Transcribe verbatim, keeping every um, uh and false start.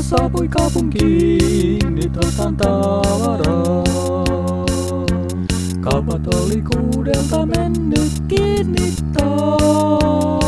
saapui kaupunkiin, nyt otan tavaraa. Kaupat oli kuudelta mennyt kiinni taas.